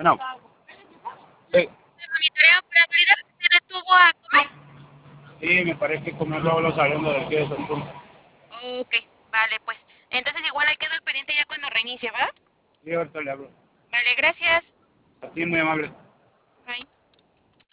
Bueno, sí, Mi tarea para validar se detuvo a comer. sí, me parece que comer luego saliendo de aquí de Cancún. Ok, vale, pues. Entonces igual ahí quedo al pendiente ya cuando reinicie, ¿va? Sí, ahorita le hablo. Vale, gracias. A ti, muy amable. Bye.